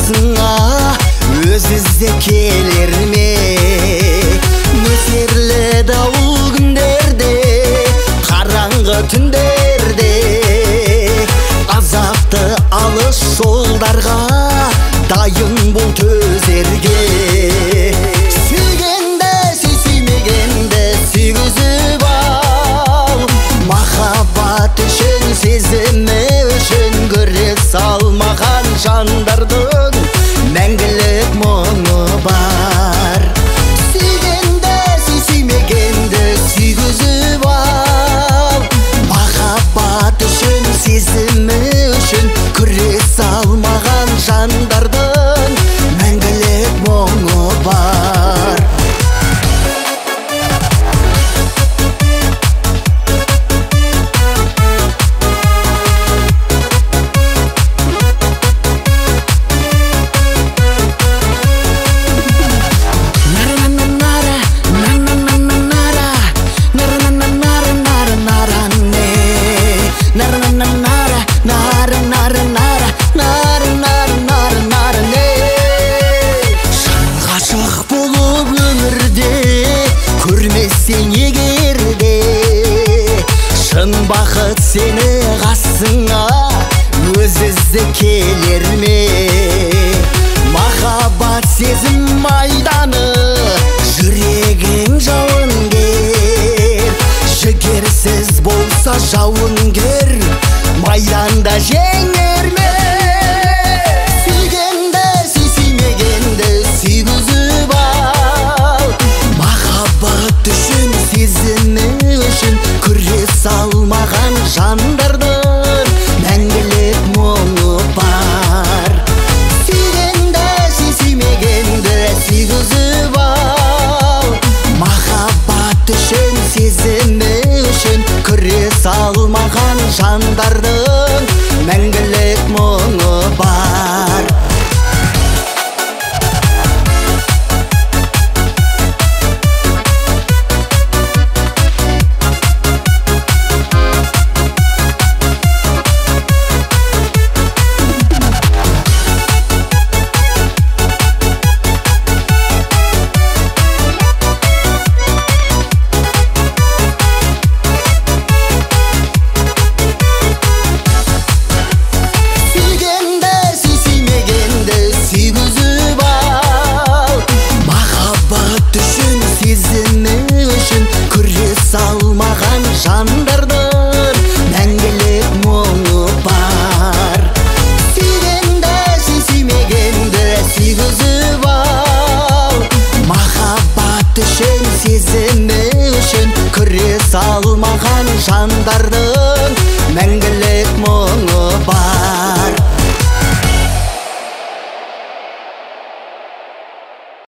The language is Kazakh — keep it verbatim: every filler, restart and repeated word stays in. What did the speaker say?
қасыңа өз іздеп келер ме? Нөсерлі дауыл күндерде, қараңғы түндерде, азапты алыс жолдарға дайын бол төзерге. Сүйгенді сүй, сүймегенді сүйгізіп ал, махаббат үшін, сезімі үшін күрес салмаған жандардың мәңгілік мұңы бар. Сүйгенді сүй, сүймегенді сүйгізіп ал, махаббат үшін, сезімі үшін күрес салмаған жандардың мәңгілік мұңы бар. Көрмесең егерде, шын бақыт сені қасыңа өз іздеп келер ме? Махаббат сезім майданы, жүрегің жауынгер, жігерсіз болса жауынгер майданда жеңер ме? Сүйгенді сүй, сүймегенді сүйгізіп ал, махаббат үшін, сезімі үшін күрес салмаған жандардың мәңгілік мұңы бар. Сүйгенді сүй, сүймегенді сүйгізіп ал, махаббат үшін, сезімі үшін күрес салмаған жандардың мәңгілік мұңы бар. Салмаған жандардың мәңгілік мұңы бар. Сүйгенді сүй, сүймегенді сүйгізіп ал, махаббат үшін, сезімі үшін күрес салмаған жандардың